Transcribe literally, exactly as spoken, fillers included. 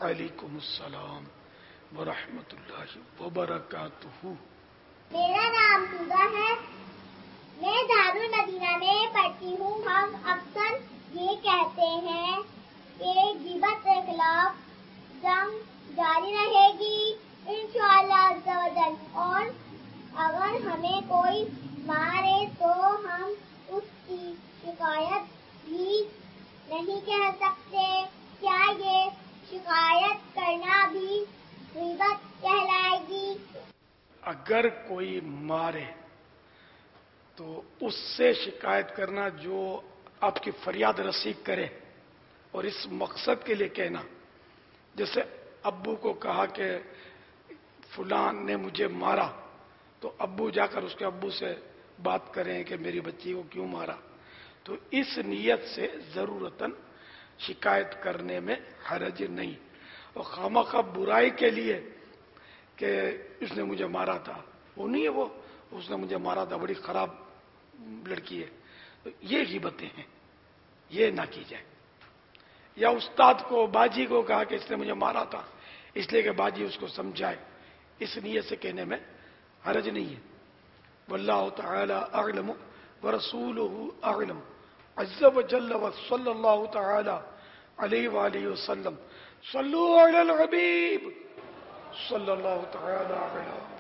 وعلیکم السلام ورحمۃ اللہ وبرکاتہ۔ میرا نام سوزا ہے، میں دارالمدینہ میں پڑھتی ہوں۔ ہم اکثر یہ کہتے ہیں کہ غیبت کے خلاف جنگ جاری رہے گی انشاءاللہ عز و جل، اور اگر ہمیں کوئی مارے تو ہم اس کی شکایت بھی نہیں کہہ سکتے۔ کیا یہ شکایت کرنا بھی غیبت کہلائے گی؟ اگر کوئی مارے تو اس سے شکایت کرنا جو آپ کی فریاد رسی کرے اور اس مقصد کے لیے کہنا، جیسے ابو کو کہا کہ فلان نے مجھے مارا، تو ابو جا کر اس کے ابو سے بات کریں کہ میری بچی کو کیوں مارا، تو اس نیت سے ضرورتاً شکایت کرنے میں حرج نہیں۔ اور خامخواہ برائی کے لیے کہ اس نے مجھے مارا تھا، وہ نہیں ہے، وہ اس نے مجھے مارا تھا، بڑی خراب لڑکی ہے، تو یہ غیبتیں ہیں، یہ نہ کی جائے۔ یا استاد کو باجی کو کہا کہ اس نے مجھے مارا تھا اس لیے کہ باجی اس کو سمجھائے، اس نیت سے کہنے میں حرج نہیں ہے۔ واللہ تعالی اعلم ورسولہ اعلم عز وجل وصلی اللہ تعالی علیہ وآلہ وسلم۔ صلو علی الحبیب صلی اللہ تعالی علیہ